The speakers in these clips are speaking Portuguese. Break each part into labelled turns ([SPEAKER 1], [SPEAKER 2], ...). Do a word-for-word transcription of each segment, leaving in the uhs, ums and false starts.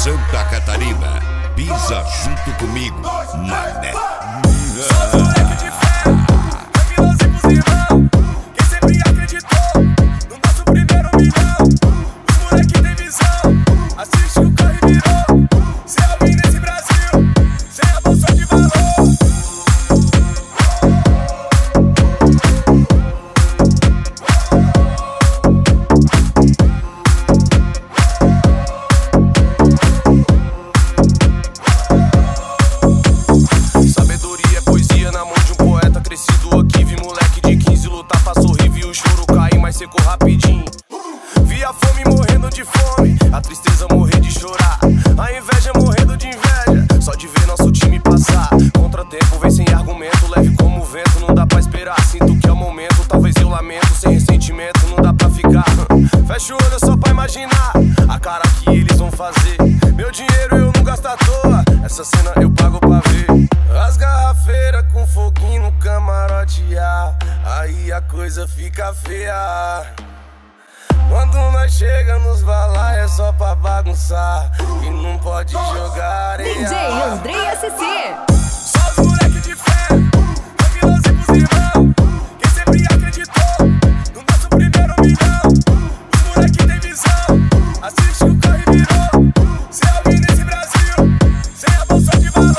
[SPEAKER 1] Santa Catarina. Pisa junto comigo, mané.
[SPEAKER 2] Só os moleque de fé, tranquilos e irmão. Quem sempre acreditou no nosso primeiro milhão. Os moleque tem visão, assiste o carro e virou. Sem alguém nesse Brasil, sem a bolsa de valor. Seco rapidinho. Vi a fome morrendo de fome, a tristeza morrer de chorar, a inveja morrendo de inveja, só de ver nosso time passar. Contratempo vem sem argumento, leve como vento, não dá pra esperar. Sinto que é o momento, talvez eu lamento, sem ressentimento, não dá pra ficar. Fecha o olho só pra imaginar a cara que eles vão fazer. Meu dinheiro eu não gasto à toa, essa cena eu pago pra ver. As garrafeiras com foguinho no camarote, ah, aí a coisa fica feia. Quando nós chega nos balai é só pra bagunçar e não pode jogar areia.
[SPEAKER 3] D J Andrei S C.
[SPEAKER 2] Só os moleque de fé, tranquilos e pros irmão. Quem sempre acreditou no nosso primeiro milhão. Os moleque tem visão, assiste o carro e virou. Sem alguém nesse Brasil, sem a bolsa de valor.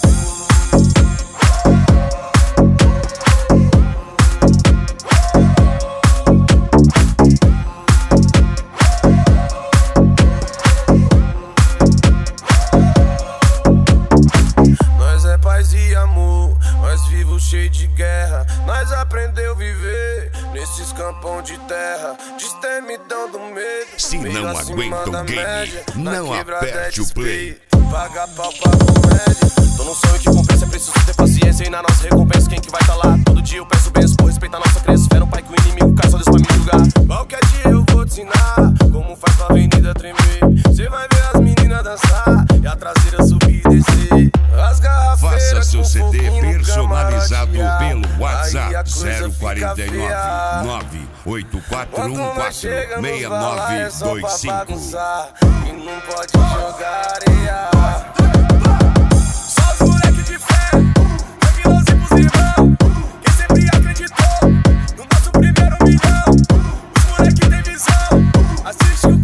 [SPEAKER 2] Cheio de guerra, nós aprendeu viver nesses campão de terra, destemidão do medo.
[SPEAKER 1] Se não aguenta o game, não aperte o play.
[SPEAKER 2] Paga pau pra comédia. Tô num sonho que compensa, é preciso ter paciência. E na nossa recompensa, quem que vai tá lá? Todo dia eu peço benção por respeitar a nossa crença. Espera um pai que o inimigo caça, Deus pra me julgar. Qualquer dia eu vou te ensinar como faz pra avenida tremer. Cê vai ver as meninas dançar e a traseira subir e descer. As garrafeiras
[SPEAKER 1] faça seu
[SPEAKER 2] com
[SPEAKER 1] C D
[SPEAKER 2] foguinho
[SPEAKER 1] personalizado
[SPEAKER 2] camarote,
[SPEAKER 1] pelo WhatsApp
[SPEAKER 2] zero
[SPEAKER 1] quatro
[SPEAKER 2] fica
[SPEAKER 1] nove
[SPEAKER 2] feia.
[SPEAKER 1] nove oito quatro um
[SPEAKER 2] Quando nós
[SPEAKER 1] quatro
[SPEAKER 2] chega nos
[SPEAKER 1] seis
[SPEAKER 2] balai
[SPEAKER 1] nove
[SPEAKER 2] é só
[SPEAKER 1] dois
[SPEAKER 2] pra
[SPEAKER 1] cinco.
[SPEAKER 2] bagunçar e não pode jogar areia. Só os moleque de fé, tranquilos e pros irmão. Quem sempre acreditou no nosso primeiro milhão. Os moleque tem visão, assiste o